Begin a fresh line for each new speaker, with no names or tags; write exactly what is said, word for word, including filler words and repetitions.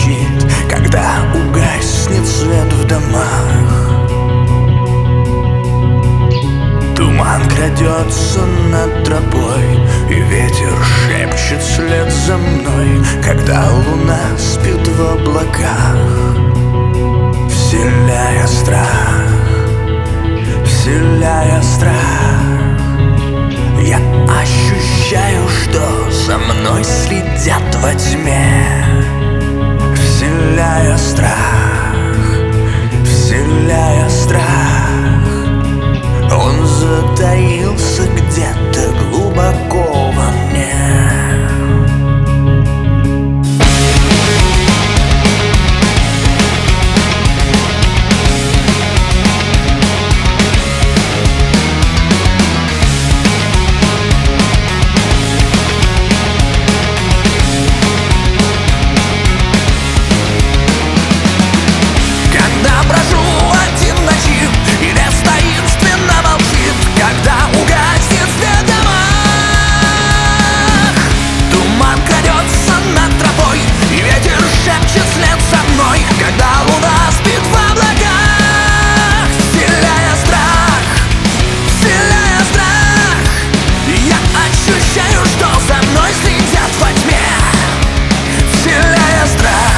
молчит, когда угаснет свет в домах. Туман крадется над тропой, и ветер шепчет вслед за мной, когда луна спит в облаках, вселяя страх, вселяя страх. Я ощущаю, что за мной следят во тьме, вселяя страх, вселяя страх. Он затаился где-то глубоко во мне. Когда брожу один в ночи, и лес таинственно молчит, когда угаснет свет в домах, туман крадется над тропой, и ветер шепчет вслед за мной, когда луна спит в облаках, вселяя страх, вселяя страх. Я ощущаю, что за мной следят во тьме, вселяя страх.